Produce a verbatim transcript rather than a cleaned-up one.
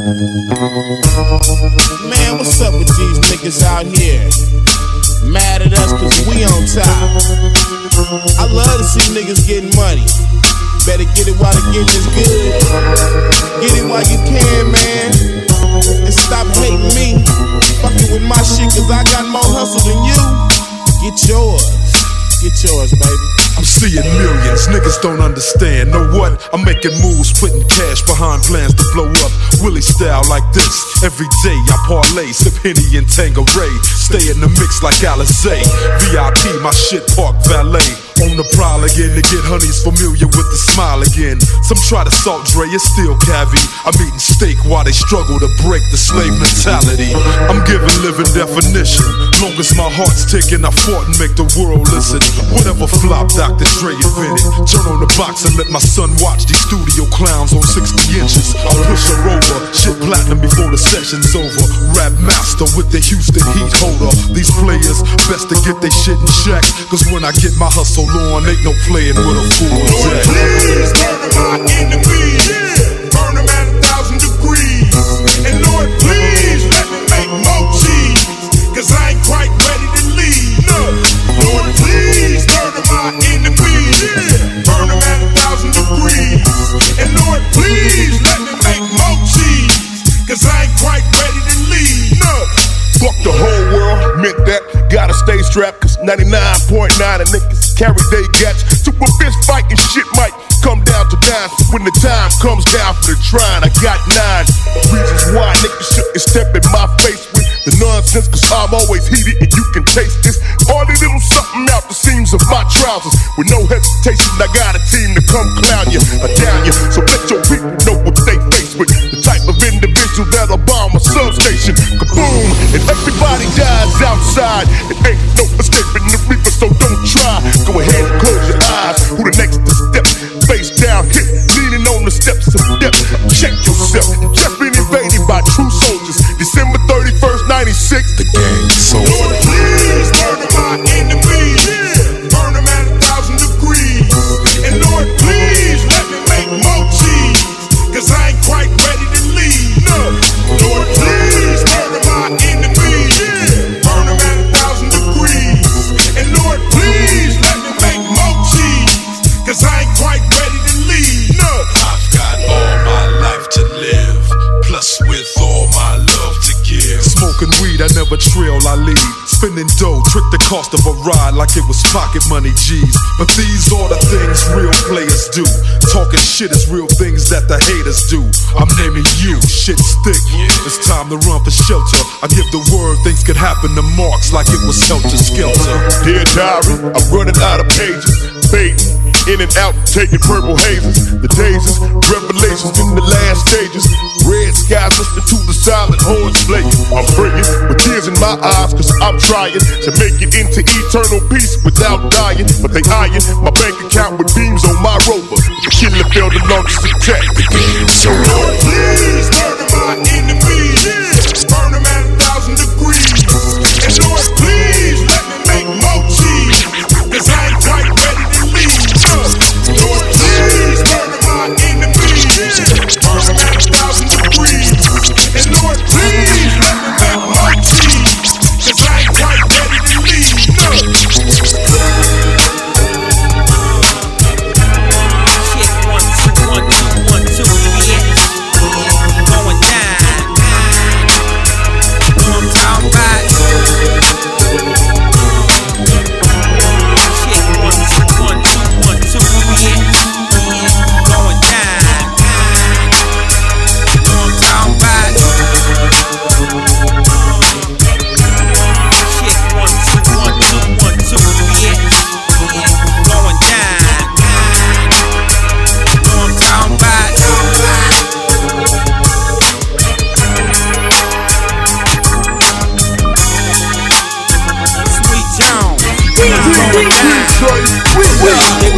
Man, what's up with these niggas out here? Mad at us cause we on top. I love to see niggas getting money. Better get it while the getting is good. Get it while you can, man. And stop hating me. Fucking with my shit cause I got more hustle than you. Get yours. Get yours, baby. I'm seeing millions, niggas don't understand. Know what? I'm making moves, putting cash behind plans to blow up. Willie style like this. Every day I parlay, sip Henny and Tangeray. Stay in the mix like Alizé. V I P, my shit park valet. On the prowl again to get honeys familiar with the smile again. Some try to salt Dre, it's still cavi. I'm eating steak while they struggle to break the slave mentality. I'm giving living definition. Long as my heart's ticking, I fought and make the world listen. Whatever flop Doctor Dre invented. Turn on the box and let my son watch these studio clowns on sixty inches. I'll push her over, shit platinum before the session's over. Rap master with the Houston heat holder. These players best to get their shit in check, cause when I get my hustle on, ain't no playing with a fool. Lord, please murder my enemies, yeah. Burn them at a thousand degrees. And Lord, please let me make more cheese, cause I ain't quite ready to leave. No. Lord, please murder my enemies, yeah. Burn them at a thousand degrees. And Lord, please let me make more cheese, cause I ain't quite ready to leave. No. Fuck the whole world, meant that. Gotta stay strapped, cause ninety-nine point nine of niggas carry they gats. Super fist fighting shit might come down to nine. When the time comes down for the trying, I got nine reasons why niggas shouldn't step in my face with the nonsense, cause I'm always heated and you can taste this. All the little something out the seams of my trousers. With no hesitation, I got a team to come clown you or down you. So let your people know what they face with. The type of individual that'll bomb a substation. Kaboom! And everybody dies outside. It ain't no escaping the reaper, so don't try. Go ahead and close your eyes. Who the next to step? Face down, hip, leaning on the steps of death. Check yourself. Just been invaded by true soldiers. December thirty-first, ninety-six. The game's over. Lord, please murder my enemies, yeah. Burn them at a thousand degrees. And Lord, please let me make more cheese, cause I ain't quite ready to leave. No. Lord, please murder my enemies, yeah. Burn them at a thousand degrees. And Lord, please let me make more cheese, cause I ain't quite ready to leave. No. I've got all my life to live, plus with all my love to give. Smoking weed, I never trail, I lead. Spending dough, trick the cost of a ride like it was pocket money G's. But these are the things real players do. Talking shit is real things that the haters do. I'm naming you, shit stick. It's time to run for shelter. I give the word, things could happen to Marks like it was helter skelter. Dear diary, I'm running out of pages. Fading in and out, taking purple hazes. The daisies, revelations in the last stages. Red skies, listen to the silent horns playing. I'm praying with tears in my eyes, cause I'm trying to make it into eternal peace without dying. But they eyeing my bank account with beams on my rover. The killer failed the longest attack. The game's over. Lord, please murder my enemies, yeah. Burn them at a thousand degrees. And Lord, please let me make more cheese, cause I ain't quite ready to leave. Lord, please murder my enemies, yeah. Burn them at a thousand degrees. And Lord, please let me make more cheese, cause I ain't quite ready to leave. Shit, one, two, one, two, one, two, yeah. Going down. You know what I'm talking about? Shit, one, two, one, two, one, two, yeah. Going down. You know what I'm talking about? Shit, one, two, one, two, one, two, yeah. Going down. You know what I'm talking about? Sweet Jones. Going down.